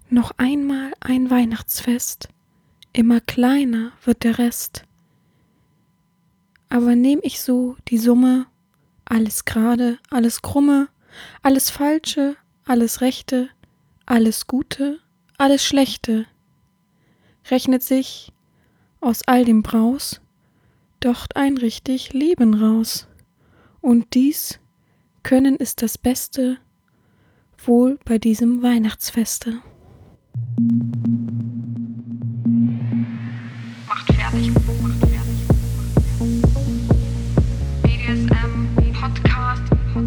Noch einmal ein Weihnachtsfest, immer kleiner wird der Rest. Aber nehm ich so die Summe, alles Gerade, alles Krumme, alles Falsche, alles Rechte, alles Gute, alles Schlechte, rechnet sich aus all dem Braus doch ein richtig Leben raus. Und dies können ist das Beste, wohl bei diesem Weihnachtsfeste. Macht fertig. BDSM Podcast.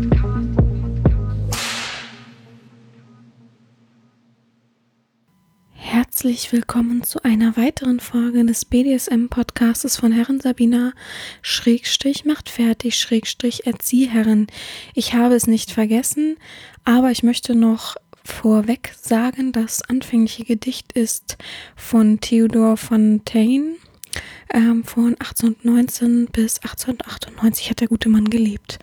Herzlich willkommen zu einer weiteren Folge des BDSM-Podcastes von Herren Sabina /macht fertig /Erzieherin. Ich habe es nicht vergessen, aber ich möchte noch vorweg sagen, das anfängliche Gedicht ist von Theodor Fontane. Von 1819 bis 1898 hat der gute Mann gelebt.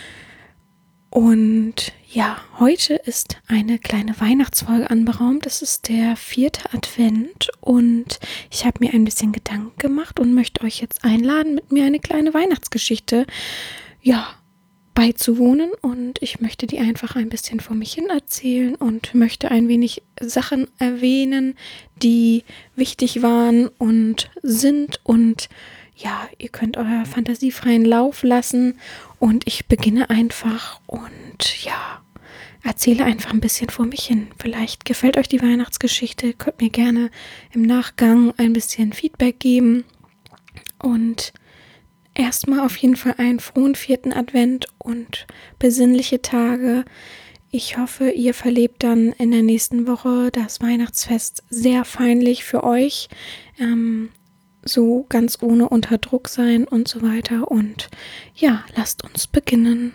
Und ja, heute ist eine kleine Weihnachtsfolge anberaumt. Es ist der 4. Advent und ich habe mir ein bisschen Gedanken gemacht und möchte euch jetzt einladen, mit mir eine kleine Weihnachtsgeschichte, beizuwohnen. Und ich möchte die einfach ein bisschen vor mich hin erzählen und möchte ein wenig Sachen erwähnen, die wichtig waren und sind. Und ja, ihr könnt euer fantasiefreien Lauf lassen und ich beginne einfach und erzähle einfach ein bisschen vor mich hin. Vielleicht gefällt euch die Weihnachtsgeschichte, könnt mir gerne im Nachgang ein bisschen Feedback geben. Und erstmal auf jeden Fall einen frohen 4. Advent und besinnliche Tage. Ich hoffe, ihr verlebt dann in der nächsten Woche das Weihnachtsfest sehr feinlich für euch. So ganz ohne unter Druck sein und so weiter. Und ja, lasst uns beginnen.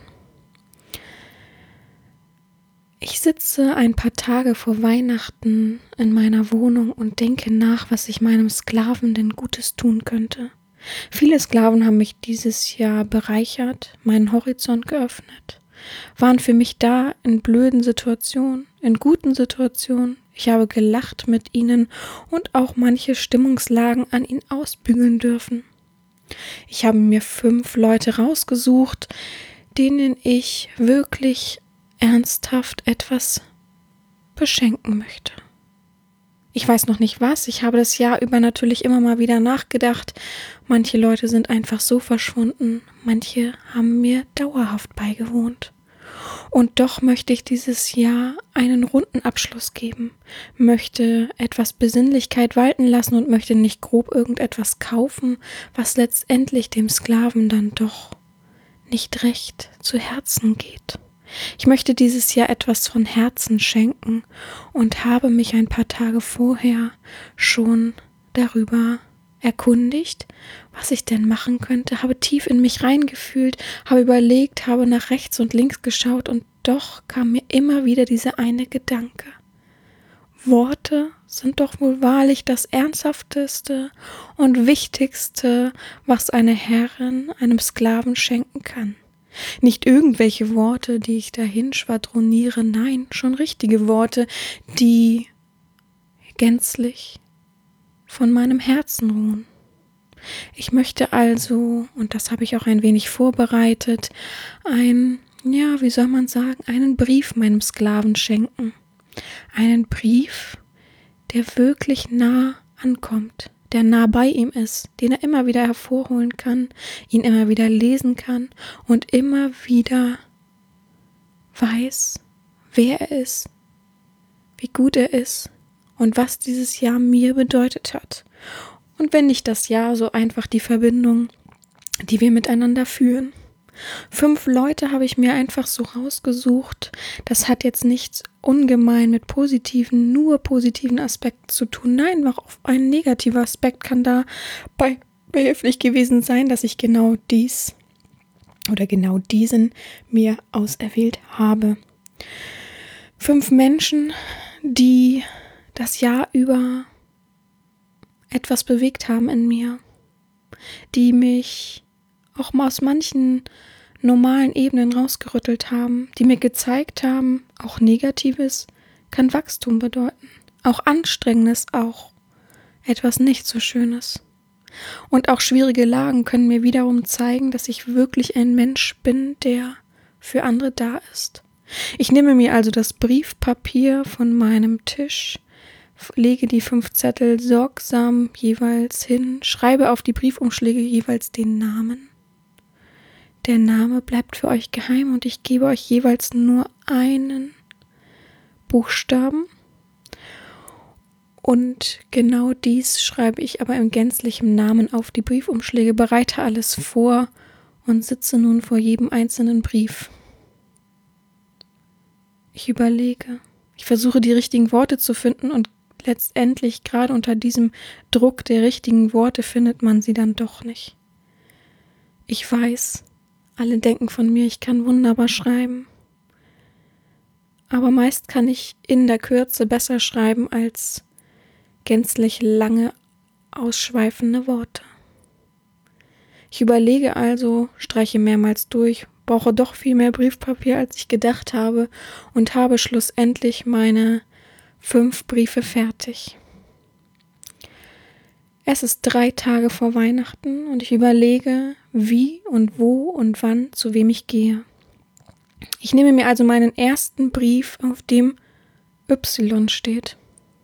Ich sitze ein paar Tage vor Weihnachten in meiner Wohnung und denke nach, was ich meinem Sklaven denn Gutes tun könnte. Viele Sklaven haben mich dieses Jahr bereichert, meinen Horizont geöffnet, waren für mich da in blöden Situationen, in guten Situationen. Ich habe gelacht mit ihnen und auch manche Stimmungslagen an ihnen ausbügeln dürfen. Ich habe mir 5 Leute rausgesucht, denen ich wirklich ernsthaft etwas beschenken möchte. Ich weiß noch nicht was, ich habe das Jahr über natürlich immer mal wieder nachgedacht. Manche Leute sind einfach so verschwunden, manche haben mir dauerhaft beigewohnt. Und doch möchte ich dieses Jahr einen runden Abschluss geben, möchte etwas Besinnlichkeit walten lassen und möchte nicht grob irgendetwas kaufen, was letztendlich dem Sklaven dann doch nicht recht zu Herzen geht. Ich möchte dieses Jahr etwas von Herzen schenken und habe mich ein paar Tage vorher schon darüber erkundigt, was ich denn machen könnte, habe tief in mich reingefühlt, habe überlegt, habe nach rechts und links geschaut und doch kam mir immer wieder dieser eine Gedanke. Worte sind doch wohl wahrlich das Ernsthafteste und Wichtigste, was eine Herrin einem Sklaven schenken kann. Nicht irgendwelche Worte, die ich dahin schwadroniere, nein, schon richtige Worte, die gänzlich von meinem Herzen ruhen. Ich möchte also, und das habe ich auch ein wenig vorbereitet, einen Brief meinem Sklaven schenken. Einen Brief, der wirklich nah ankommt, der nah bei ihm ist, den er immer wieder hervorholen kann, ihn immer wieder lesen kann und immer wieder weiß, wer er ist, wie gut er ist und was dieses Jahr mir bedeutet hat. Und wenn nicht das Jahr, so einfach die Verbindung, die wir miteinander führen. 5 Leute habe ich mir einfach so rausgesucht. Das hat jetzt nichts ungemein mit nur positiven Aspekten zu tun. Nein, auch ein negativer Aspekt kann da behilflich gewesen sein, dass ich genau diesen mir auserwählt habe. 5 Menschen, die das Jahr über etwas bewegt haben in mir, die mich auch mal aus manchen normalen Ebenen rausgerüttelt haben, die mir gezeigt haben, auch Negatives kann Wachstum bedeuten. auch Anstrengendes, auch etwas nicht so Schönes. Und auch schwierige Lagen können mir wiederum zeigen, dass ich wirklich ein Mensch bin, der für andere da ist. Ich nehme mir also das Briefpapier von meinem Tisch, lege die 5 Zettel sorgsam jeweils hin, schreibe auf die Briefumschläge jeweils den Namen. Der Name bleibt für euch geheim und ich gebe euch jeweils nur einen Buchstaben. Und genau dies schreibe ich aber in gänzlichem Namen auf die Briefumschläge, bereite alles vor und sitze nun vor jedem einzelnen Brief. Ich überlege, ich versuche die richtigen Worte zu finden und letztendlich gerade unter diesem Druck der richtigen Worte findet man sie dann doch nicht. Ich weiß, alle denken von mir, ich kann wunderbar schreiben. Aber meist kann ich in der Kürze besser schreiben als gänzlich lange, ausschweifende Worte. Ich überlege also, streiche mehrmals durch, brauche doch viel mehr Briefpapier, als ich gedacht habe und habe schlussendlich meine 5 Briefe fertig. Es ist 3 Tage vor Weihnachten und ich überlege, wie und wo und wann zu wem ich gehe. Ich nehme mir also meinen ersten Brief, auf dem Y steht.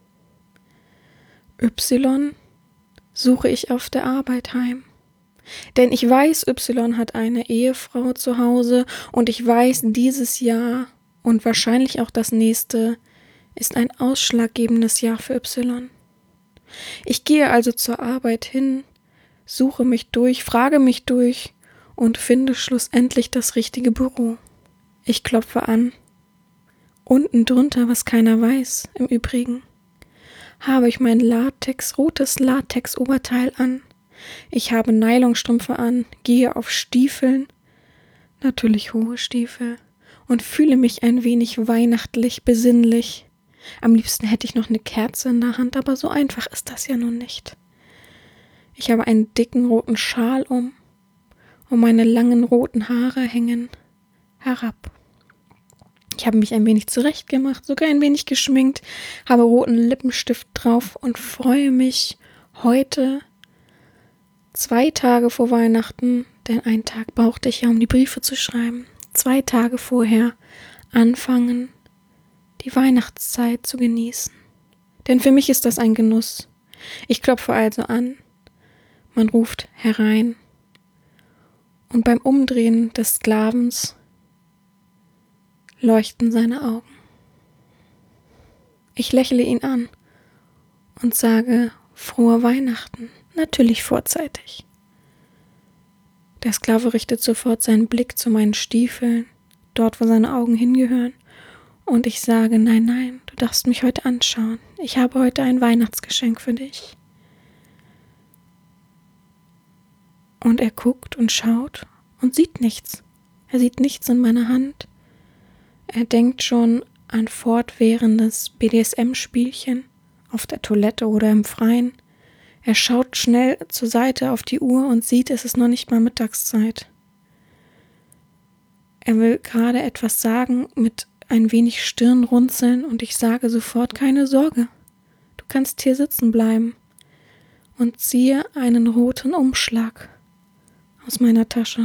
Y suche ich auf der Arbeit heim. Denn ich weiß, Y hat eine Ehefrau zu Hause und ich weiß, dieses Jahr und wahrscheinlich auch das nächste ist ein ausschlaggebendes Jahr für Y. Ich gehe also zur Arbeit hin, suche mich durch, frage mich durch und finde schlussendlich das richtige Büro. Ich klopfe an. Unten drunter, was keiner weiß, im Übrigen, habe ich mein rotes Latex-Oberteil an. Ich habe Nylonstrümpfe an, gehe auf Stiefeln, natürlich hohe Stiefel, und fühle mich ein wenig weihnachtlich, besinnlich. Am liebsten hätte ich noch eine Kerze in der Hand, aber so einfach ist das ja nun nicht. Ich habe einen dicken roten Schal um und meine langen roten Haare hängen herab. Ich habe mich ein wenig zurechtgemacht, sogar ein wenig geschminkt, habe roten Lippenstift drauf und freue mich heute 2 Tage vor Weihnachten, denn einen Tag brauchte ich ja, um die Briefe zu schreiben, 2 Tage vorher anfangen, die Weihnachtszeit zu genießen. Denn für mich ist das ein Genuss. Ich klopfe also an, man ruft herein und beim Umdrehen des Sklavens leuchten seine Augen. Ich lächle ihn an und sage frohe Weihnachten, natürlich vorzeitig. Der Sklave richtet sofort seinen Blick zu meinen Stiefeln, dort wo seine Augen hingehören, und ich sage, nein, du darfst mich heute anschauen. Ich habe heute ein Weihnachtsgeschenk für dich. Und er guckt und schaut und sieht nichts. Er sieht nichts in meiner Hand. Er denkt schon an fortwährendes BDSM-Spielchen auf der Toilette oder im Freien. Er schaut schnell zur Seite auf die Uhr und sieht, es ist noch nicht mal Mittagszeit. Er will gerade etwas sagen mit ein wenig Stirnrunzeln und ich sage sofort, keine Sorge, du kannst hier sitzen bleiben, und ziehe einen roten Umschlag aus meiner Tasche.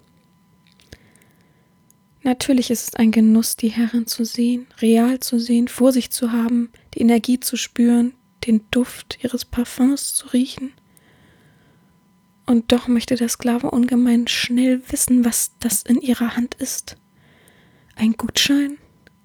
Natürlich ist es ein Genuss, die Herrin zu sehen, real zu sehen, vor sich zu haben, die Energie zu spüren, den Duft ihres Parfums zu riechen. Und doch möchte der Sklave ungemein schnell wissen, was das in ihrer Hand ist. Ein Gutschein?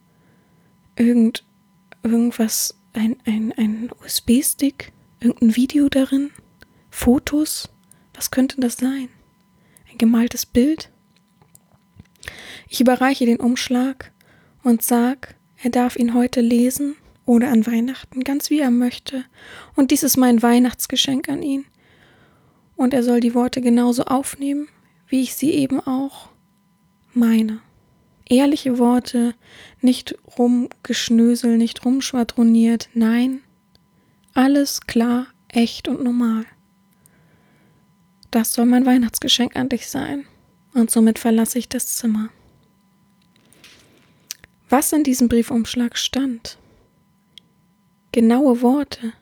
Irgendwas, ein USB-Stick? Irgendein Video darin? Fotos? Was könnte das sein? Ein gemaltes Bild? Ich überreiche den Umschlag und sag, er darf ihn heute lesen oder an Weihnachten, ganz wie er möchte. Und dies ist mein Weihnachtsgeschenk an ihn. Und er soll die Worte genauso aufnehmen, wie ich sie eben auch meine. Ehrliche Worte, nicht rumgeschnösel, nicht rumschwadroniert, nein, alles klar, echt und normal. Das soll mein Weihnachtsgeschenk an dich sein. Und somit verlasse ich das Zimmer. Was in diesem Briefumschlag stand, genaue Worte,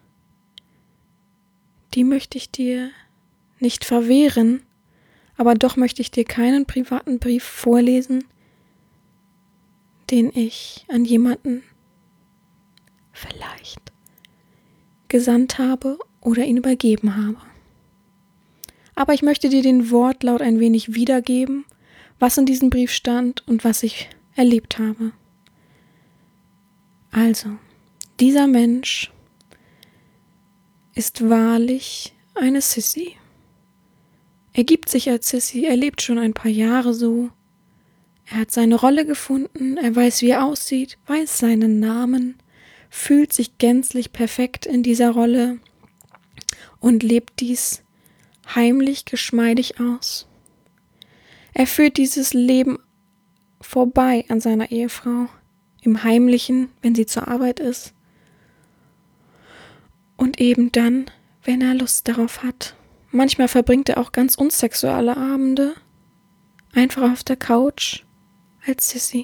die möchte ich dir nicht verwehren, aber doch möchte ich dir keinen privaten Brief vorlesen, den ich an jemanden vielleicht gesandt habe oder ihn übergeben habe. Aber ich möchte dir den Wortlaut ein wenig wiedergeben, was in diesem Brief stand und was ich erlebt habe. Also, dieser Mensch ist wahrlich eine Sissy. Er gibt sich als Sissy, er lebt schon ein paar Jahre so. Er hat seine Rolle gefunden, er weiß, wie er aussieht, weiß seinen Namen, fühlt sich gänzlich perfekt in dieser Rolle und lebt dies heimlich geschmeidig aus. Er führt dieses Leben vorbei an seiner Ehefrau, im Heimlichen, wenn sie zur Arbeit ist, und eben dann, wenn er Lust darauf hat. Manchmal verbringt er auch ganz unsexuelle Abende, einfach auf der Couch, als Sissy.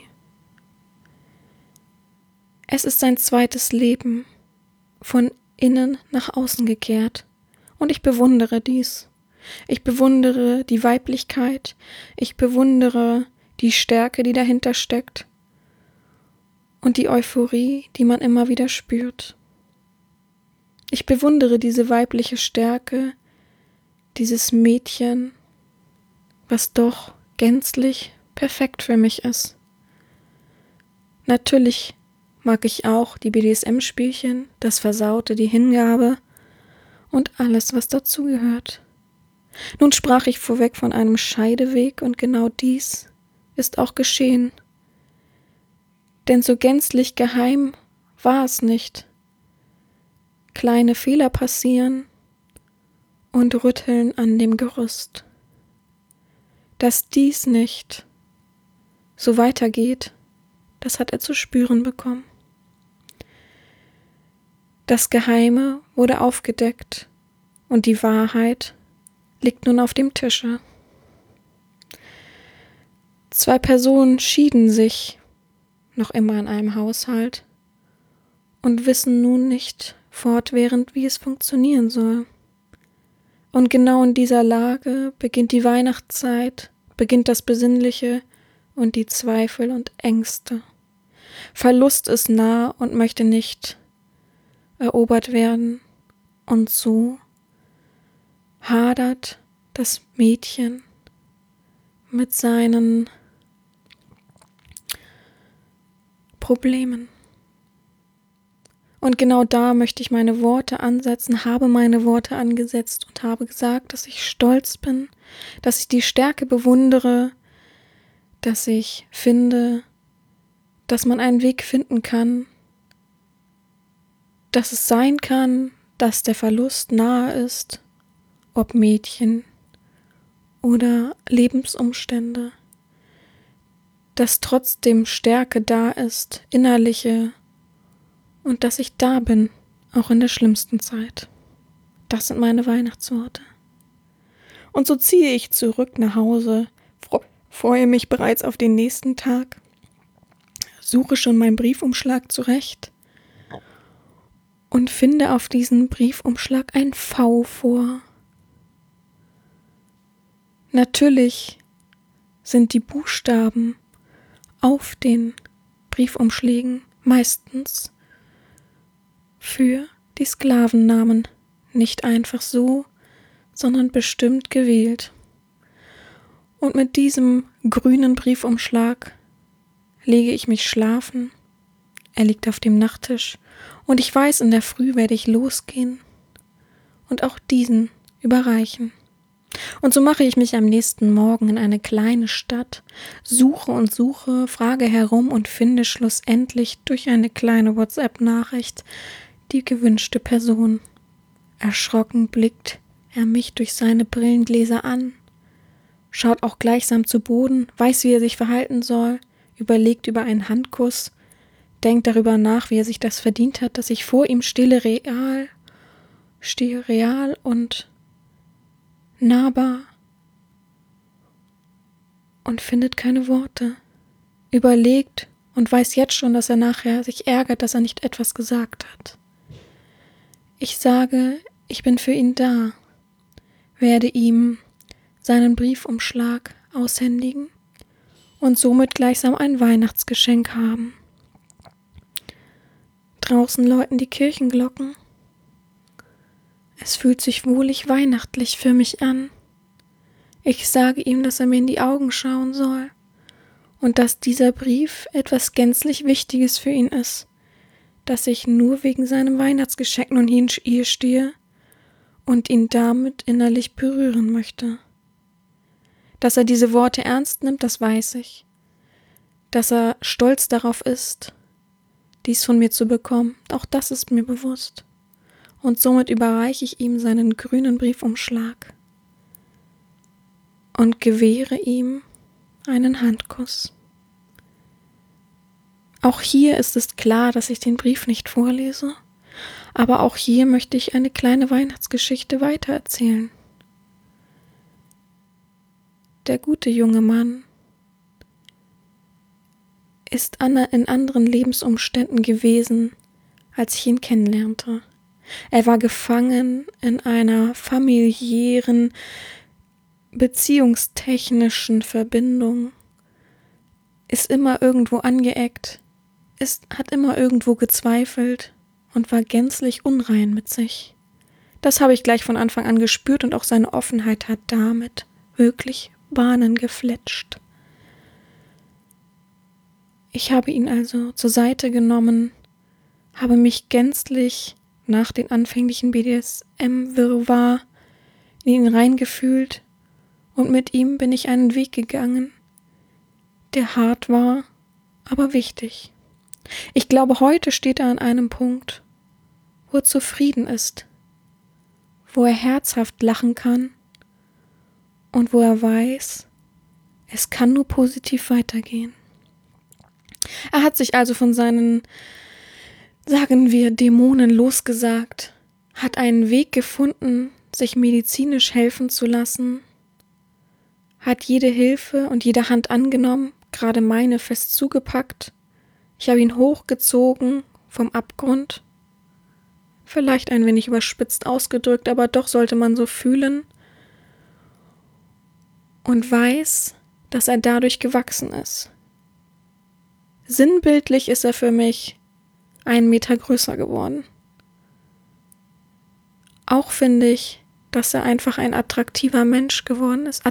Es ist sein zweites Leben, von innen nach außen gekehrt, und ich bewundere dies. Ich bewundere die Weiblichkeit, ich bewundere die Stärke, die dahinter steckt, und die Euphorie, die man immer wieder spürt. Ich bewundere diese weibliche Stärke, dieses Mädchen, was doch gänzlich perfekt für mich ist. Natürlich mag ich auch die BDSM-Spielchen, das Versaute, die Hingabe und alles, was dazugehört. Nun sprach ich vorweg von einem Scheideweg, und genau dies ist auch geschehen. Denn so gänzlich geheim war es nicht. Kleine Fehler passieren und Rütteln an dem Gerüst. Dass dies nicht so weitergeht, das hat er zu spüren bekommen. Das Geheime wurde aufgedeckt und die Wahrheit liegt nun auf dem Tische. 2 Personen schieden sich noch immer in einem Haushalt und wissen nun nicht fortwährend, wie es funktionieren soll. Und genau in dieser Lage beginnt die Weihnachtszeit, beginnt das Besinnliche und die Zweifel und Ängste. Verlust ist nah und möchte nicht erobert werden, und so hadert das Mädchen mit seinen Problemen. Und genau da möchte ich meine Worte ansetzen, habe meine Worte angesetzt und habe gesagt, dass ich stolz bin, dass ich die Stärke bewundere, dass ich finde, dass man einen Weg finden kann, dass es sein kann, dass der Verlust nahe ist, ob Mädchen oder Lebensumstände, dass trotzdem Stärke da ist, innerliche, und dass ich da bin, auch in der schlimmsten Zeit. Das sind meine Weihnachtsworte. Und so ziehe ich zurück nach Hause, freue mich bereits auf den nächsten Tag, suche schon meinen Briefumschlag zurecht und finde auf diesen Briefumschlag ein V vor. Natürlich sind die Buchstaben auf den Briefumschlägen meistens für die Sklavennamen, nicht einfach so, sondern bestimmt gewählt. Und mit diesem grünen Briefumschlag lege ich mich schlafen. Er liegt auf dem Nachttisch und ich weiß, in der Früh werde ich losgehen und auch diesen überreichen. Und so mache ich mich am nächsten Morgen in eine kleine Stadt, suche und suche, frage herum und finde schlussendlich durch eine kleine WhatsApp-Nachricht die gewünschte Person. Erschrocken blickt er mich durch seine Brillengläser an, schaut auch gleichsam zu Boden, weiß, wie er sich verhalten soll, überlegt über einen Handkuss, denkt darüber nach, wie er sich das verdient hat, dass ich vor ihm stehe real und nahbar, und findet keine Worte, überlegt und weiß jetzt schon, dass er nachher sich ärgert, dass er nicht etwas gesagt hat. Ich sage, ich bin für ihn da, werde ihm seinen Briefumschlag aushändigen und somit gleichsam ein Weihnachtsgeschenk haben. Draußen läuten die Kirchenglocken. Es fühlt sich wohlig weihnachtlich für mich an. Ich sage ihm, dass er mir in die Augen schauen soll und dass dieser Brief etwas gänzlich Wichtiges für ihn ist, dass ich nur wegen seinem Weihnachtsgeschenk nun hier stehe und ihn damit innerlich berühren möchte. Dass er diese Worte ernst nimmt, das weiß ich. Dass er stolz darauf ist, dies von mir zu bekommen, auch das ist mir bewusst. Und somit überreiche ich ihm seinen grünen Briefumschlag und gewähre ihm einen Handkuss. Auch hier ist es klar, dass ich den Brief nicht vorlese, aber auch hier möchte ich eine kleine Weihnachtsgeschichte weitererzählen. Der gute junge Mann ist in anderen Lebensumständen gewesen, als ich ihn kennenlernte. Er war gefangen in einer familiären, beziehungstechnischen Verbindung, ist immer irgendwo angeeckt, hat immer irgendwo gezweifelt und war gänzlich unrein mit sich. Das habe ich gleich von Anfang an gespürt und auch seine Offenheit hat damit wirklich Bahnen gefletscht. Ich habe ihn also zur Seite genommen, habe mich gänzlich nach den anfänglichen BDSM-Wirrwarr in ihn reingefühlt und mit ihm bin ich einen Weg gegangen, der hart war, aber wichtig. Ich glaube, heute steht er an einem Punkt, wo er zufrieden ist, wo er herzhaft lachen kann und wo er weiß, es kann nur positiv weitergehen. Er hat sich also von seinen, sagen wir, Dämonen losgesagt, hat einen Weg gefunden, sich medizinisch helfen zu lassen, hat jede Hilfe und jede Hand angenommen, gerade meine fest zugepackt. Ich habe ihn hochgezogen vom Abgrund, vielleicht ein wenig überspitzt ausgedrückt, aber doch sollte man so fühlen und weiß, dass er dadurch gewachsen ist. Sinnbildlich ist er für mich 1 Meter größer geworden. Auch finde ich, dass er einfach ein attraktiver Mensch geworden ist.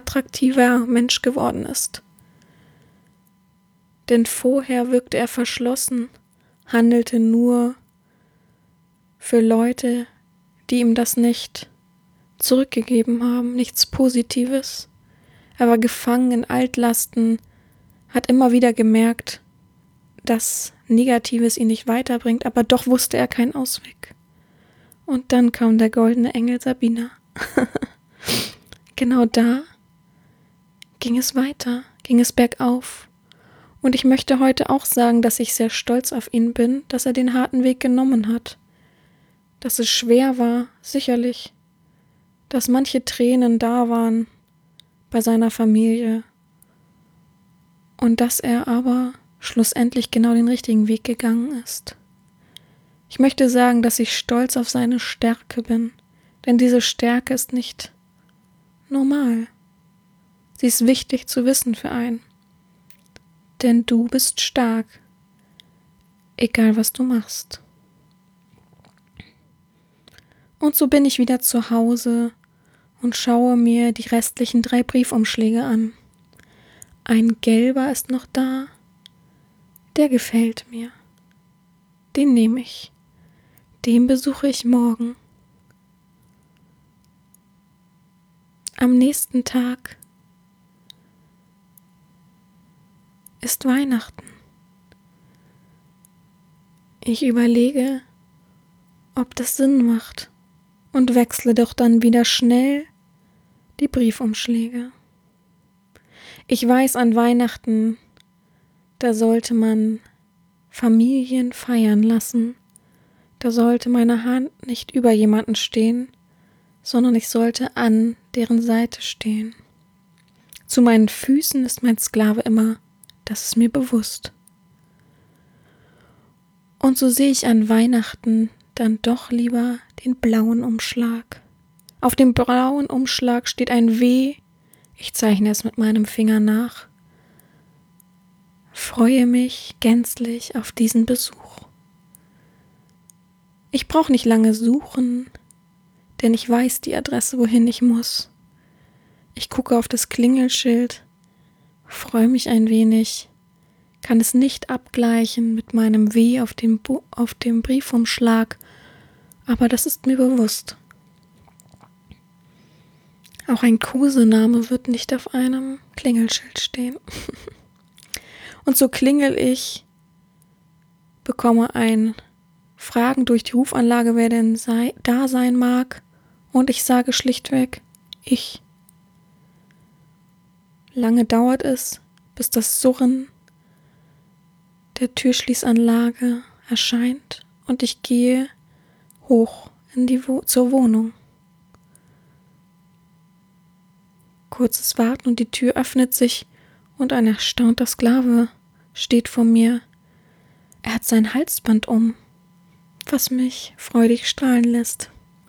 Denn vorher wirkte er verschlossen, handelte nur für Leute, die ihm das nicht zurückgegeben haben, nichts Positives. Er war gefangen in Altlasten, hat immer wieder gemerkt, dass Negatives ihn nicht weiterbringt, aber doch wusste er keinen Ausweg. Und dann kam der goldene Engel Sabina. Genau da ging es weiter, ging es bergauf. Und ich möchte heute auch sagen, dass ich sehr stolz auf ihn bin, dass er den harten Weg genommen hat. Dass es schwer war, sicherlich. Dass manche Tränen da waren bei seiner Familie. Und dass er aber schlussendlich genau den richtigen Weg gegangen ist. Ich möchte sagen, dass ich stolz auf seine Stärke bin, denn diese Stärke ist nicht normal. Sie ist wichtig zu wissen für einen. Denn du bist stark, egal was du machst. Und so bin ich wieder zu Hause und schaue mir die restlichen 3 Briefumschläge an. Ein gelber ist noch da, der gefällt mir. Den nehme ich. Den besuche ich morgen. Am nächsten Tag ist Weihnachten. Ich überlege, ob das Sinn macht und wechsle doch dann wieder schnell die Briefumschläge. Ich weiß, an Weihnachten, da sollte man Familien feiern lassen. Da sollte meine Hand nicht über jemanden stehen, sondern ich sollte an deren Seite stehen. Zu meinen Füßen ist mein Sklave immer, das ist mir bewusst. Und so sehe ich an Weihnachten dann doch lieber den blauen Umschlag. Auf dem blauen Umschlag steht ein W. Ich zeichne es mit meinem Finger nach. Freue mich gänzlich auf diesen Besuch. Ich brauche nicht lange suchen, denn ich weiß die Adresse, wohin ich muss. Ich gucke auf das Klingelschild, freue mich ein wenig, kann es nicht abgleichen mit meinem W auf dem Briefumschlag, aber das ist mir bewusst. Auch ein Kosename wird nicht auf einem Klingelschild stehen. Und so klingel ich, bekomme Fragen durch die Rufanlage, wer denn da sein mag, und ich sage schlichtweg, ich. Lange dauert es, bis das Surren der Türschließanlage erscheint und ich gehe hoch zur Wohnung. Kurzes Warten und die Tür öffnet sich und ein erstaunter Sklave steht vor mir. Er hat sein Halsband um, was mich freudig strahlen lässt.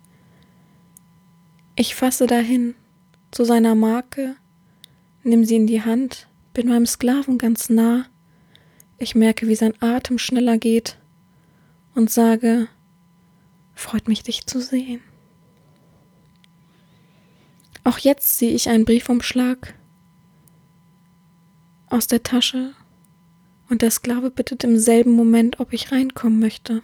Ich fasse dahin zu seiner Marke, nimm sie in die Hand, bin meinem Sklaven ganz nah. Ich merke, wie sein Atem schneller geht und sage, freut mich, dich zu sehen. Auch jetzt ziehe ich einen Briefumschlag aus der Tasche und der Sklave bittet im selben Moment, ob ich reinkommen möchte.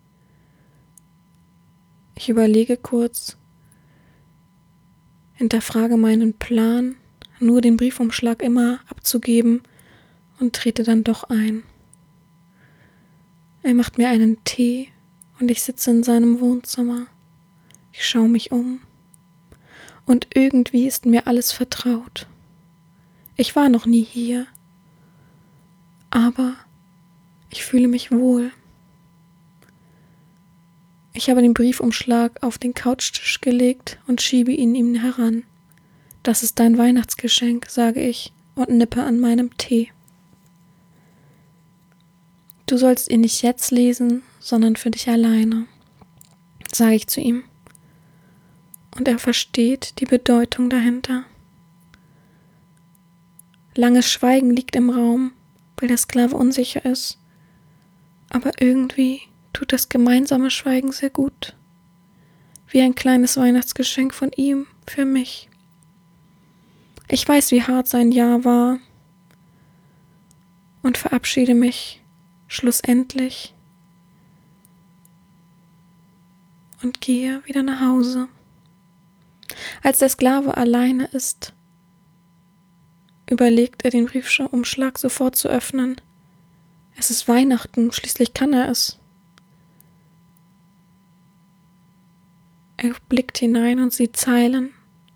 Ich überlege kurz, hinterfrage meinen Plan, nur den Briefumschlag immer abzugeben und trete dann doch ein. Er macht mir einen Tee und ich sitze in seinem Wohnzimmer. Ich schaue mich um und irgendwie ist mir alles vertraut. Ich war noch nie hier, aber ich fühle mich wohl. Ich habe den Briefumschlag auf den Couchtisch gelegt und schiebe ihn ihm heran. Das ist dein Weihnachtsgeschenk, sage ich und nippe an meinem Tee. Du sollst ihn nicht jetzt lesen, sondern für dich alleine, sage ich zu ihm. Und er versteht die Bedeutung dahinter. Langes Schweigen liegt im Raum, weil der Sklave unsicher ist. Aber irgendwie tut das gemeinsame Schweigen sehr gut. Wie ein kleines Weihnachtsgeschenk von ihm für mich. Ich weiß, wie hart sein Jahr war und verabschiede mich schlussendlich und gehe wieder nach Hause. Als der Sklave alleine ist, überlegt er, den Briefumschlag sofort zu öffnen. Es ist Weihnachten, schließlich kann er es. Er blickt hinein und sieht Zeilen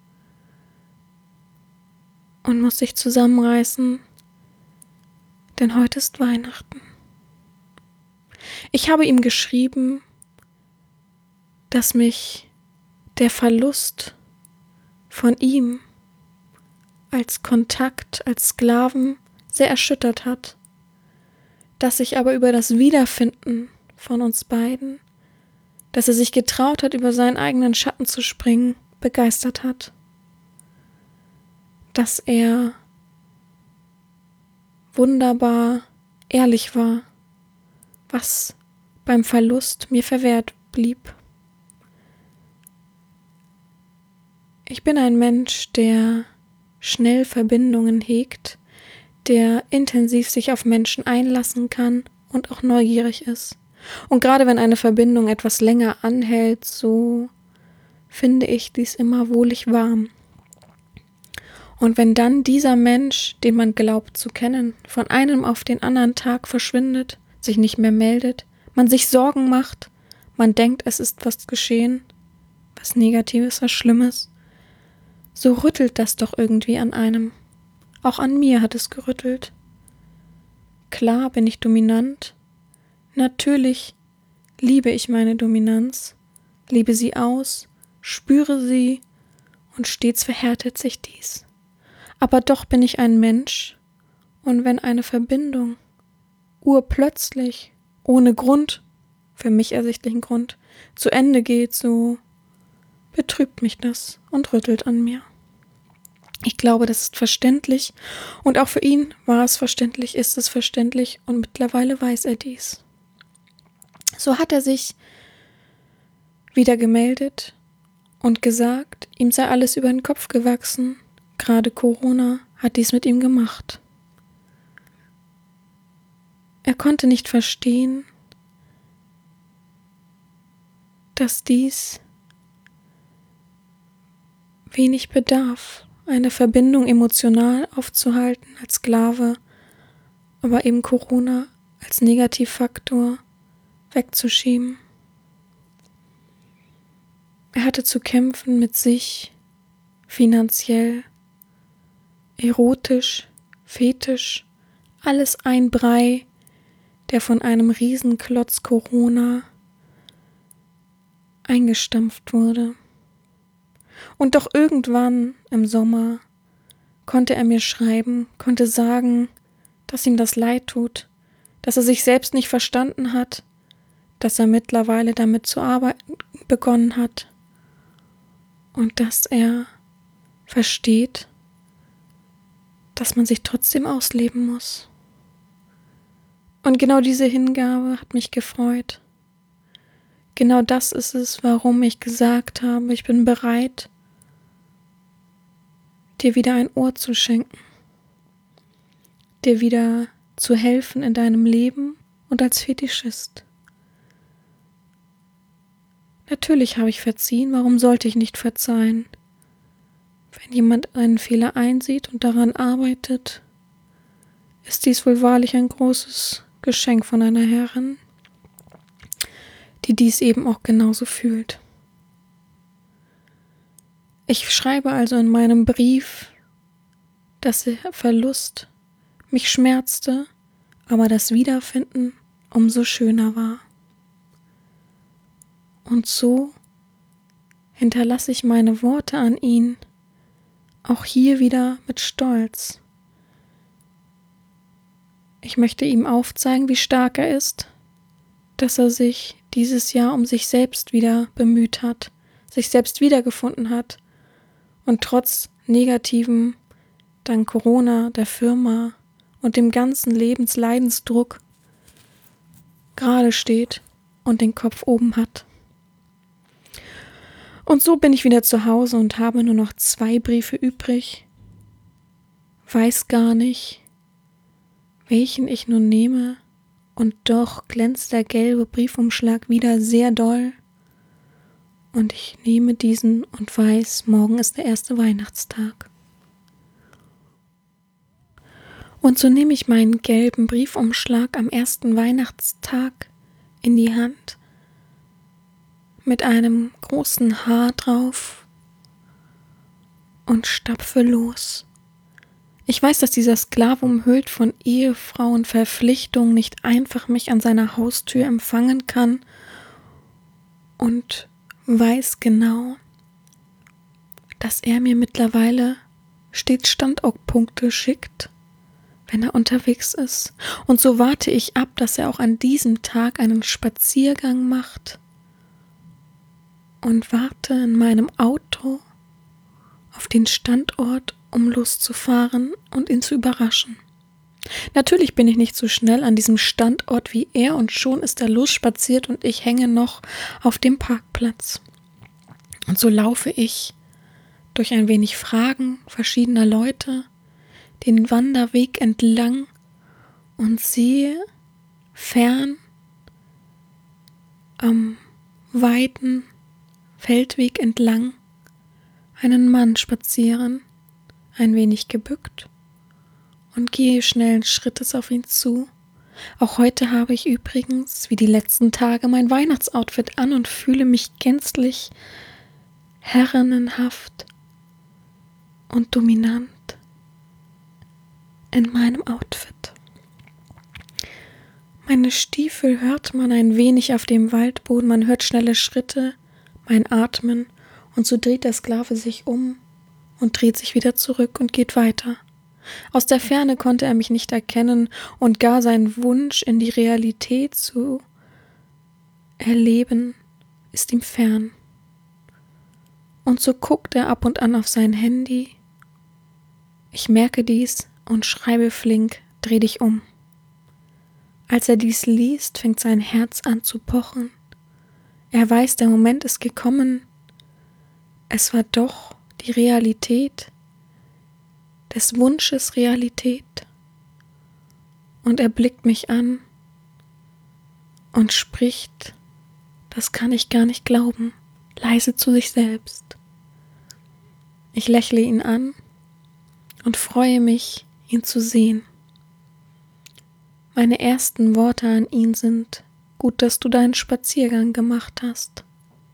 und muss sich zusammenreißen, denn heute ist Weihnachten. Ich habe ihm geschrieben, dass mich der Verlust von ihm als Kontakt, als Sklaven sehr erschüttert hat, dass ich aber über das Wiederfinden von uns beiden, dass er sich getraut hat, über seinen eigenen Schatten zu springen, begeistert hat. Dass er wunderbar ehrlich war, was beim Verlust mir verwehrt blieb. Ich bin ein Mensch, der schnell Verbindungen hegt, der intensiv sich auf Menschen einlassen kann und auch neugierig ist. Und gerade wenn eine Verbindung etwas länger anhält, so finde ich dies immer wohlig warm. Und wenn dann dieser Mensch, den man glaubt zu kennen, von einem auf den anderen Tag verschwindet, sich nicht mehr meldet, man sich Sorgen macht, man denkt, es ist was geschehen, was Negatives, was Schlimmes, so rüttelt das doch irgendwie an einem. Auch an mir hat es gerüttelt. Klar bin ich dominant. Natürlich liebe ich meine Dominanz, liebe sie aus, spüre sie und stets verhärtet sich dies. Aber doch bin ich ein Mensch und wenn eine Verbindung urplötzlich, ohne Grund für mich ersichtlichen Grund zu Ende geht, so betrübt mich das und rüttelt an mir. Ich glaube, das ist verständlich und auch für ihn war es verständlich, ist es verständlich und mittlerweile weiß er dies. So hat er sich wieder gemeldet und gesagt, ihm sei alles über den Kopf gewachsen, gerade Corona hat dies mit ihm gemacht. Er konnte nicht verstehen, dass dies wenig bedarf, eine Verbindung emotional aufzuhalten als Sklave, aber eben Corona als Negativfaktor wegzuschieben. Er hatte zu kämpfen mit sich, finanziell, erotisch, fetisch, alles ein Brei, der von einem Riesenklotz Corona eingestampft wurde. Und doch irgendwann im Sommer konnte er mir schreiben, konnte sagen, dass ihm das leid tut, dass er sich selbst nicht verstanden hat, dass er mittlerweile damit zu arbeiten begonnen hat und dass er versteht, dass man sich trotzdem ausleben muss. Und genau diese Hingabe hat mich gefreut. Genau das ist es, warum ich gesagt habe, ich bin bereit, dir wieder ein Ohr zu schenken, dir wieder zu helfen in deinem Leben und als Fetischist. Natürlich habe ich verziehen, warum sollte ich nicht verzeihen? Wenn jemand einen Fehler einsieht und daran arbeitet, ist dies wohl wahrlich ein großes Geschenk von einer Herrin, die dies eben auch genauso fühlt. Ich schreibe also in meinem Brief, dass der Verlust mich schmerzte, aber das Wiederfinden umso schöner war. Und so hinterlasse ich meine Worte an ihn, auch hier wieder mit Stolz. Ich möchte ihm aufzeigen, wie stark er ist, dass er sich dieses Jahr um sich selbst wieder bemüht hat, sich selbst wiedergefunden hat und trotz Negativem, dank Corona, der Firma und dem ganzen Lebensleidensdruck gerade steht und den Kopf oben hat. Und so bin ich wieder zu Hause und habe nur noch 2 Briefe übrig, weiß gar nicht, welchen ich nun nehme, und doch glänzt der gelbe Briefumschlag wieder sehr doll. Und ich nehme diesen und weiß, morgen ist der erste Weihnachtstag. Und so nehme ich meinen gelben Briefumschlag am ersten Weihnachtstag in die Hand, mit einem großen Haar drauf und stapfe los. Ich weiß, dass dieser Sklave umhüllt von Ehefrauenverpflichtung nicht einfach mich an seiner Haustür empfangen kann und weiß genau, dass er mir mittlerweile stets Standortpunkte schickt, wenn er unterwegs ist. Und so warte ich ab, dass er auch an diesem Tag einen Spaziergang macht und warte in meinem Auto auf den Standort, um loszufahren und ihn zu überraschen. Natürlich bin ich nicht so schnell an diesem Standort wie er und schon ist er losspaziert und ich hänge noch auf dem Parkplatz. Und so laufe ich durch ein wenig Fragen verschiedener Leute den Wanderweg entlang und sehe fern am weiten Feldweg entlang einen Mann spazieren, ein wenig gebückt, und gehe schnellen Schrittes auf ihn zu. Auch heute habe ich übrigens, wie die letzten Tage, mein Weihnachtsoutfit an und fühle mich gänzlich herrenhaft und dominant in meinem Outfit. Meine Stiefel hört man ein wenig auf dem Waldboden, man hört schnelle Schritte, mein Atmen, und so dreht der Sklave sich um und dreht sich wieder zurück und geht weiter. Aus der Ferne konnte er mich nicht erkennen und gar sein Wunsch in die Realität zu Erleben ist ihm fern. Und so guckt er ab und an auf sein Handy. Ich merke dies und schreibe flink: Dreh dich um. Als er dies liest, fängt sein Herz an zu pochen. Er weiß, der Moment ist gekommen. Es war doch die Realität, des Wunsches Realität. Und er blickt mich an und spricht: Das kann ich gar nicht glauben, leise zu sich selbst. Ich lächle ihn an und freue mich, ihn zu sehen. Meine ersten Worte an ihn sind: Gut, dass du deinen Spaziergang gemacht hast.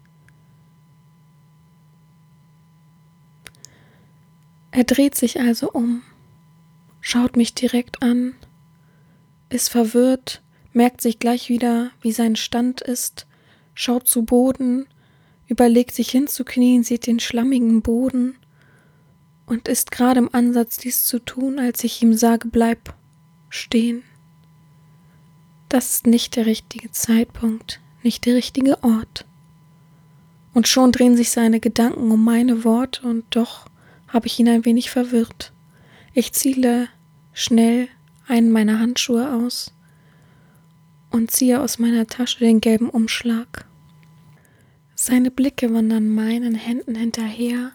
Er dreht sich also um, schaut mich direkt an, ist verwirrt, merkt sich gleich wieder, wie sein Stand ist, schaut zu Boden, überlegt sich hinzuknien, sieht den schlammigen Boden und ist gerade im Ansatz, dies zu tun, als ich ihm sage: Bleib stehen. Das ist nicht der richtige Zeitpunkt, nicht der richtige Ort. Und schon drehen sich seine Gedanken um meine Worte und doch habe ich ihn ein wenig verwirrt. Ich ziehe schnell einen meiner Handschuhe aus und ziehe aus meiner Tasche den gelben Umschlag. Seine Blicke wandern meinen Händen hinterher.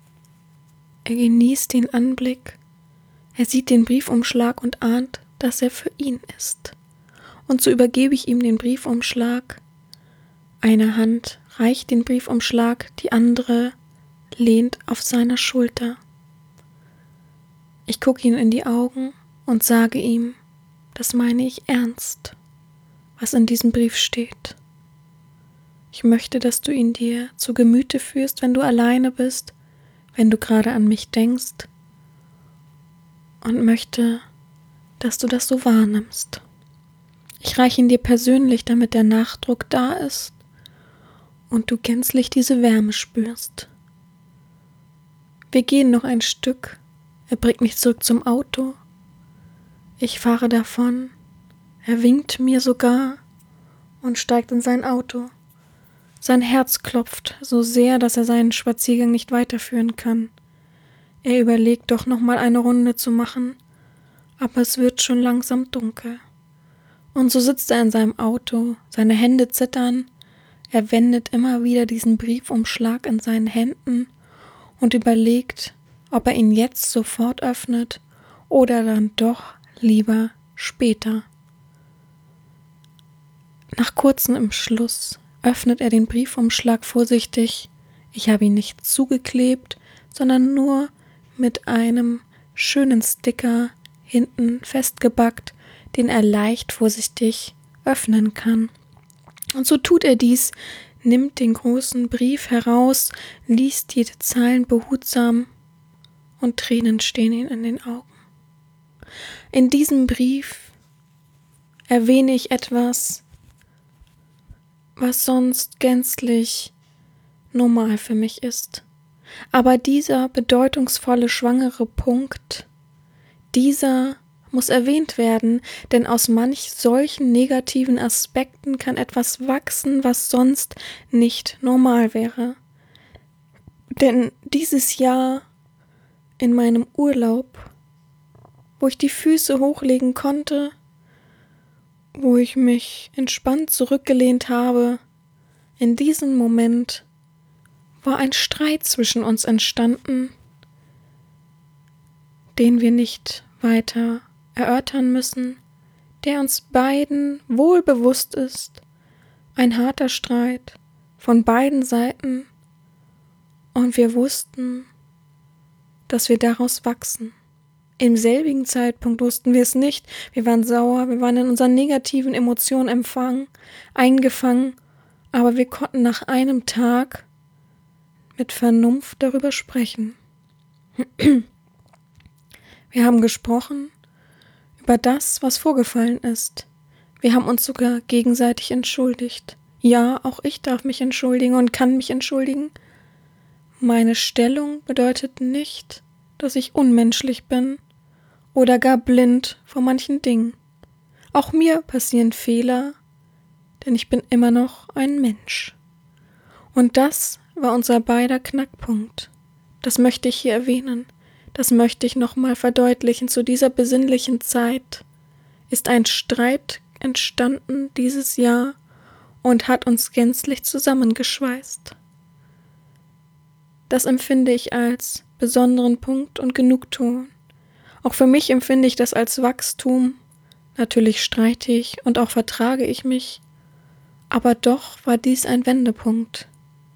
Er genießt den Anblick. Er sieht den Briefumschlag und ahnt, dass er für ihn ist. Und so übergebe ich ihm den Briefumschlag. Eine Hand reicht den Briefumschlag, die andere lehnt auf seiner Schulter. Ich gucke ihn in die Augen und sage ihm: Das meine ich ernst, was in diesem Brief steht. Ich möchte, dass du ihn dir zu Gemüte führst, wenn du alleine bist, wenn du gerade an mich denkst, und möchte, dass du das so wahrnimmst. Ich reiche ihn dir persönlich, damit der Nachdruck da ist und du gänzlich diese Wärme spürst. Wir gehen noch ein Stück. Er bringt mich zurück zum Auto. Ich fahre davon. Er winkt mir sogar und steigt in sein Auto. Sein Herz klopft so sehr, dass er seinen Spaziergang nicht weiterführen kann. Er überlegt doch nochmal eine Runde zu machen, aber es wird schon langsam dunkel. Und so sitzt er in seinem Auto, seine Hände zittern, er wendet immer wieder diesen Briefumschlag in seinen Händen und überlegt, ob er ihn jetzt sofort öffnet oder dann doch lieber später. Nach kurzem Entschluss öffnet er den Briefumschlag vorsichtig. Ich habe ihn nicht zugeklebt, sondern nur mit einem schönen Sticker hinten festgebackt, den er leicht vorsichtig öffnen kann. Und so tut er dies, nimmt den großen Brief heraus, liest jede Zeilen behutsam und Tränen stehen ihm in den Augen. In diesem Brief erwähne ich etwas, was sonst gänzlich normal für mich ist. Aber dieser bedeutungsvolle schwangere Punkt, dieser muss erwähnt werden, denn aus manch solchen negativen Aspekten kann etwas wachsen, was sonst nicht normal wäre. Denn dieses Jahr in meinem Urlaub, wo ich die Füße hochlegen konnte, wo ich mich entspannt zurückgelehnt habe, in diesem Moment war ein Streit zwischen uns entstanden, den wir nicht weiter erörtern müssen, der uns beiden wohl bewusst ist, ein harter Streit von beiden Seiten, und wir wussten, dass wir daraus wachsen. Im selbigen Zeitpunkt wussten wir es nicht, wir waren sauer, wir waren in unseren negativen Emotionen eingefangen, aber wir konnten nach einem Tag mit Vernunft darüber sprechen. Wir haben gesprochen über das, was vorgefallen ist. Wir haben uns sogar gegenseitig entschuldigt. Ja, auch ich darf mich entschuldigen und kann mich entschuldigen. Meine Stellung bedeutet nicht, dass ich unmenschlich bin oder gar blind vor manchen Dingen. Auch mir passieren Fehler, denn ich bin immer noch ein Mensch. Und das war unser beider Knackpunkt. Das möchte ich hier erwähnen. Das möchte ich nochmal verdeutlichen. Zu dieser besinnlichen Zeit ist ein Streit entstanden dieses Jahr und hat uns gänzlich zusammengeschweißt. Das empfinde ich als besonderen Punkt und Genugtuung. Auch für mich empfinde ich das als Wachstum. Natürlich streite ich und auch vertrage ich mich, aber doch war dies ein Wendepunkt.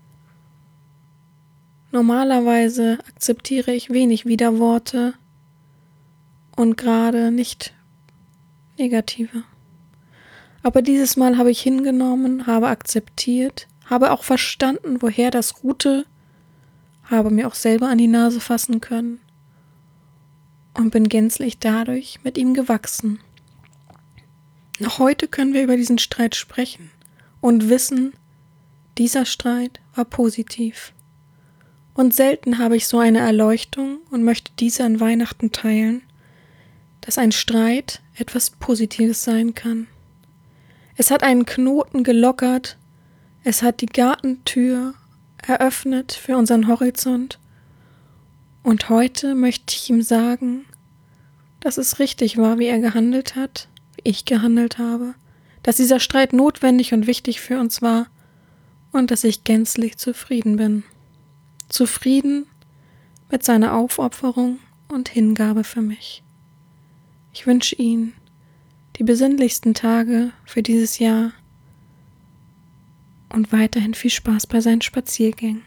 Normalerweise akzeptiere ich wenig Widerworte und gerade nicht negative. Aber dieses Mal habe ich hingenommen, habe akzeptiert, habe auch verstanden, woher das ruhte, habe mir auch selber an die Nase fassen können und bin gänzlich dadurch mit ihm gewachsen. Noch heute können wir über diesen Streit sprechen und wissen, dieser Streit war positiv. Und selten habe ich so eine Erleuchtung und möchte diese an Weihnachten teilen, dass ein Streit etwas Positives sein kann. Es hat einen Knoten gelockert, es hat die Gartentür eröffnet für unseren Horizont. Und heute möchte ich ihm sagen, dass es richtig war, wie er gehandelt hat, wie ich gehandelt habe, dass dieser Streit notwendig und wichtig für uns war und dass ich gänzlich zufrieden bin. Zufrieden mit seiner Aufopferung und Hingabe für mich. Ich wünsche Ihnen die besinnlichsten Tage für dieses Jahr und weiterhin viel Spaß bei seinen Spaziergängen.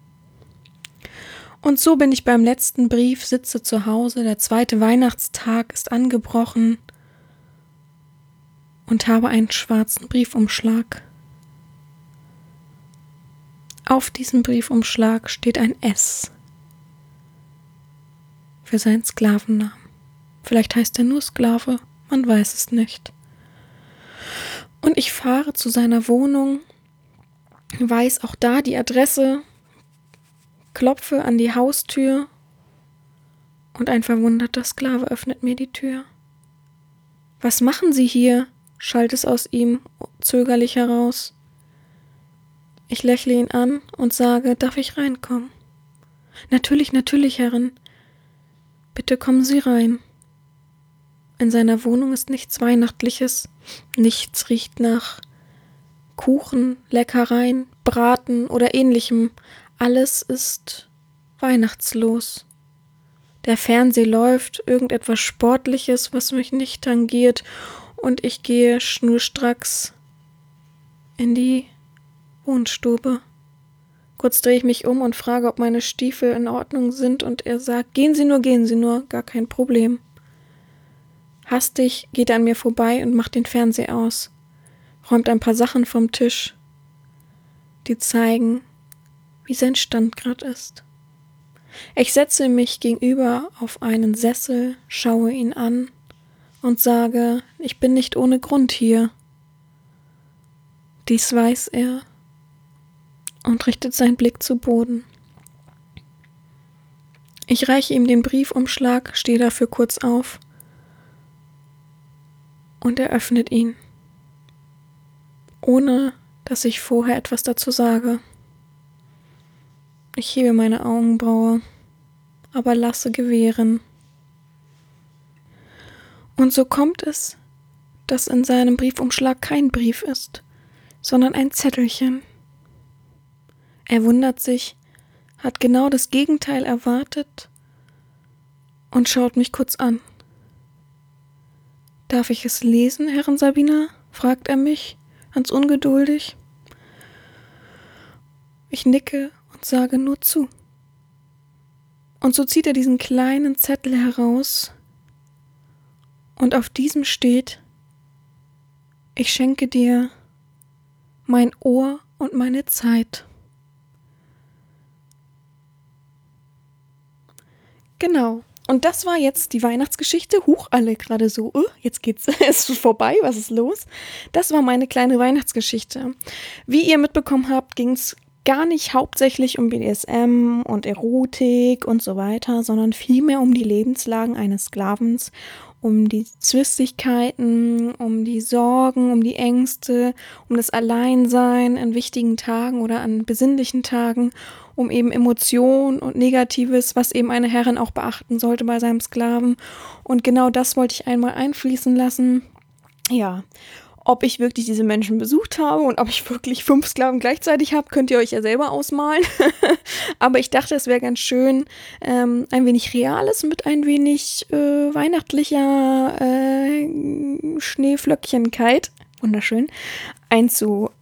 Und so bin ich beim letzten Brief, sitze zu Hause, der 2. Weihnachtstag ist angebrochen und habe einen schwarzen Briefumschlag. Auf diesem Briefumschlag steht ein S für seinen Sklavennamen. Vielleicht heißt er nur Sklave, man weiß es nicht. Und ich fahre zu seiner Wohnung, weiß auch da die Adresse, klopfe an die Haustür und ein verwunderter Sklave öffnet mir die Tür. »Was machen Sie hier?« schallt es aus ihm zögerlich heraus. Ich lächle ihn an und sage, darf ich reinkommen? Natürlich, Herrin. Bitte kommen Sie rein. In seiner Wohnung ist nichts Weihnachtliches, nichts riecht nach Kuchen, Leckereien, Braten oder ähnlichem. Alles ist weihnachtslos. Der Fernseher läuft, irgendetwas Sportliches, was mich nicht tangiert, und ich gehe schnurstracks in die Wohnstube. Kurz drehe ich mich um und frage, ob meine Stiefel in Ordnung sind, und er sagt, gehen Sie nur, gar kein Problem. Hastig geht er an mir vorbei und macht den Fernseher aus, räumt ein paar Sachen vom Tisch, die zeigen, wie sein Stand gerade ist. Ich setze mich gegenüber auf einen Sessel, schaue ihn an und sage, ich bin nicht ohne Grund hier. Dies weiß er und richtet seinen Blick zu Boden. Ich reiche ihm den Briefumschlag, stehe dafür kurz auf und er öffnet ihn, ohne dass ich vorher etwas dazu sage. Ich hebe meine Augenbraue, aber lasse gewähren. Und so kommt es, dass in seinem Briefumschlag kein Brief ist, sondern ein Zettelchen. Er wundert sich, hat genau das Gegenteil erwartet und schaut mich kurz an. »Darf ich es lesen, Herrin Sabina?« fragt er mich, ganz ungeduldig. Ich nicke und sage nur zu. Und so zieht er diesen kleinen Zettel heraus und auf diesem steht: Ich schenke dir mein Ohr und meine Zeit. Genau. Und das war jetzt die Weihnachtsgeschichte. Huch, alle gerade so, jetzt geht's, ist vorbei, was ist los? Das war meine kleine Weihnachtsgeschichte. Wie ihr mitbekommen habt, ging es gar nicht hauptsächlich um BDSM und Erotik und so weiter, sondern vielmehr um die Lebenslagen eines Sklavens um die Zwistigkeiten, um die Sorgen, um die Ängste, um das Alleinsein an wichtigen Tagen oder an besinnlichen Tagen, um eben Emotionen und Negatives, was eben eine Herrin auch beachten sollte bei seinem Sklaven. Und genau das wollte ich einmal einfließen lassen. Ja, ob ich wirklich diese Menschen besucht habe und ob ich wirklich 5 Sklaven gleichzeitig habe, könnt ihr euch ja selber ausmalen. Aber ich dachte, es wäre ganz schön, ein wenig Reales mit ein wenig weihnachtlicher Schneeflöckchenkeit, wunderschön, einzuhäkeln.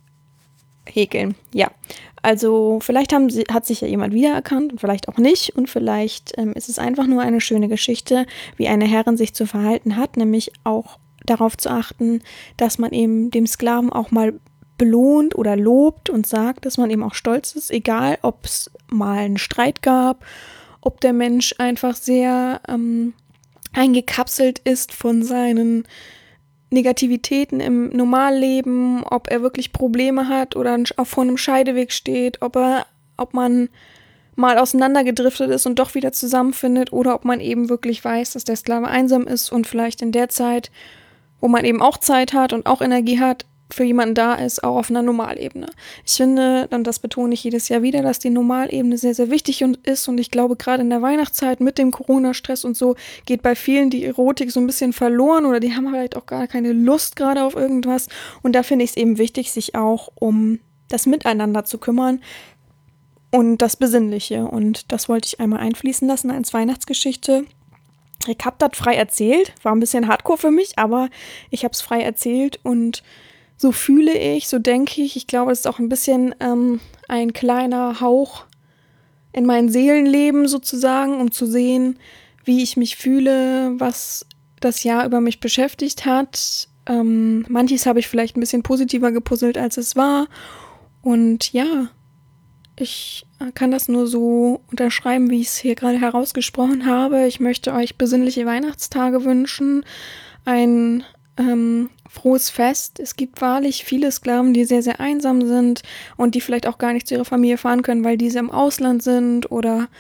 Ja, also vielleicht hat sich ja jemand wiedererkannt und vielleicht auch nicht. Und vielleicht ist es einfach nur eine schöne Geschichte, wie eine Herrin sich zu verhalten hat, nämlich auch darauf zu achten, dass man eben dem Sklaven auch mal belohnt oder lobt und sagt, dass man eben auch stolz ist, egal ob es mal einen Streit gab, ob der Mensch einfach sehr eingekapselt ist von seinen Negativitäten im Normalleben, ob er wirklich Probleme hat oder auch vor einem Scheideweg steht, ob man mal auseinandergedriftet ist und doch wieder zusammenfindet oder ob man eben wirklich weiß, dass der Sklave einsam ist und vielleicht in der Zeit, wo man eben auch Zeit hat und auch Energie hat, für jemanden da ist, auch auf einer Normalebene. Ich finde, und das betone ich jedes Jahr wieder, dass die Normalebene sehr, sehr wichtig ist und ich glaube, gerade in der Weihnachtszeit mit dem Corona-Stress und so geht bei vielen die Erotik so ein bisschen verloren oder die haben vielleicht auch gar keine Lust gerade auf irgendwas und da finde ich es eben wichtig, sich auch um das Miteinander zu kümmern und das Besinnliche und das wollte ich einmal einfließen lassen als Weihnachtsgeschichte. Ich habe das frei erzählt, war ein bisschen hardcore für mich, aber ich habe es frei erzählt und so fühle ich, so denke ich. Ich glaube, es ist auch ein bisschen ein kleiner Hauch in mein Seelenleben sozusagen, um zu sehen, wie ich mich fühle, was das Jahr über mich beschäftigt hat. Manches habe ich vielleicht ein bisschen positiver gepuzzelt, als es war. Und ja, ich kann das nur so unterschreiben, wie ich es hier gerade herausgesprochen habe. Ich möchte euch besinnliche Weihnachtstage wünschen, ein frohes Fest. Es gibt wahrlich viele Sklaven, die sehr, sehr einsam sind und die vielleicht auch gar nicht zu ihrer Familie fahren können, weil diese im Ausland sind oder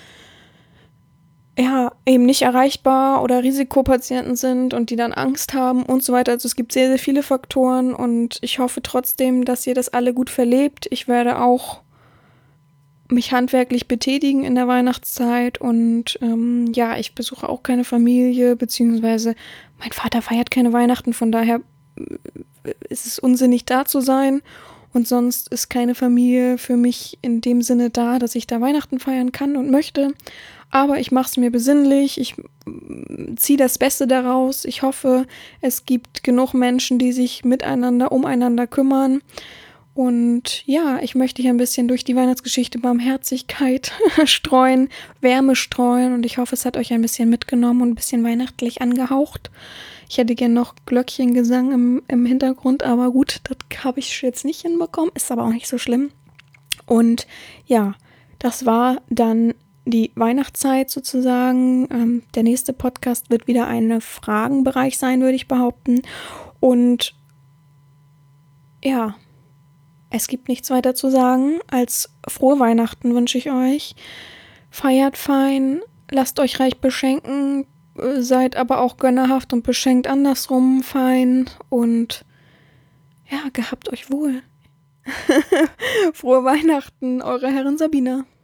ja, eben nicht erreichbar oder Risikopatienten sind und die dann Angst haben und so weiter. Also es gibt sehr, sehr viele Faktoren und ich hoffe trotzdem, dass ihr das alle gut verlebt. Ich werde auch mich handwerklich betätigen in der Weihnachtszeit und ja, ich besuche auch keine Familie, beziehungsweise mein Vater feiert keine Weihnachten, von daher ist es unsinnig da zu sein und sonst ist keine Familie für mich in dem Sinne da, dass ich da Weihnachten feiern kann und möchte, aber ich mache es mir besinnlich, ich ziehe das Beste daraus, ich hoffe, es gibt genug Menschen, die sich umeinander kümmern. Und ja, ich möchte hier ein bisschen durch die Weihnachtsgeschichte Barmherzigkeit streuen, Wärme streuen und ich hoffe, es hat euch ein bisschen mitgenommen und ein bisschen weihnachtlich angehaucht. Ich hätte gern noch Glöckchengesang im Hintergrund, aber gut, das habe ich jetzt nicht hinbekommen, ist aber auch nicht so schlimm. Und ja, das war dann die Weihnachtszeit sozusagen. Der nächste Podcast wird wieder ein Fragenbereich sein, würde ich behaupten. Und ja, es gibt nichts weiter zu sagen, als frohe Weihnachten wünsche ich euch. Feiert fein, lasst euch reich beschenken, seid aber auch gönnerhaft und beschenkt andersrum fein und ja, gehabt euch wohl. Frohe Weihnachten, eure Herrin Sabina.